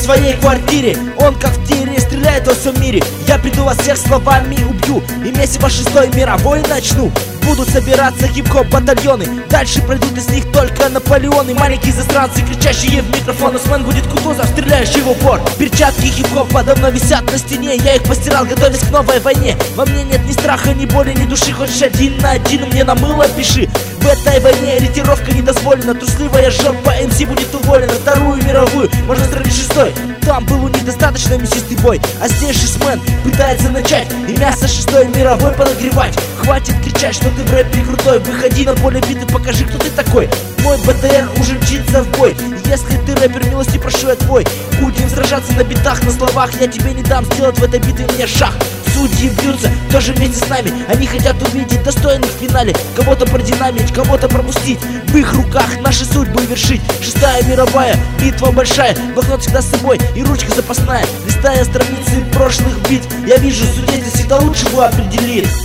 своей квартире. Он как в тире стреляет во всем мире. Я приду вас всех словами убью и месиво 6-й мировой начну. Будут собираться хип-хоп батальоны, дальше пройдут из них только Наполеоны. Маленькие засранцы, кричащие в микрофон. Усман будет Кутузов, стреляющий в упор. Перчатки хип-хопа давно висят на стене. Я их постирал, готовясь к новой войне. Во мне нет ни страха, ни боли, ни души. Хочешь 1 на 1, мне на мыло пиши. В этой войне ориентировка не дозволена. Трусливая жопа МС будет уволена. Вторую мировую можно сравнить 6-й. Там был у них достаточно мясистый бой, а здесь шестмен пытается начать и мясо 6-й мировой подогревать. Хватит кричать, что ты в рэпе крутой. Выходи на поле битвы, покажи, кто ты такой. Мой БТР уже мчится в бой. Если ты рэпер, милости прошу я твой. Будем сражаться на битах, на словах. Я тебе не дам сделать в этой битве мне шаг. Судьи бьются тоже вместе с нами. Они хотят увидеть достойных в финале. Кого-то продинамить, кого-то пропустить. В их руках наши судьбы вершить. 6-я мировая, битва большая. Блокнот всегда с собой и ручка запасная. Листая страницы прошлых битв, я вижу, судья всегда лучше его определит.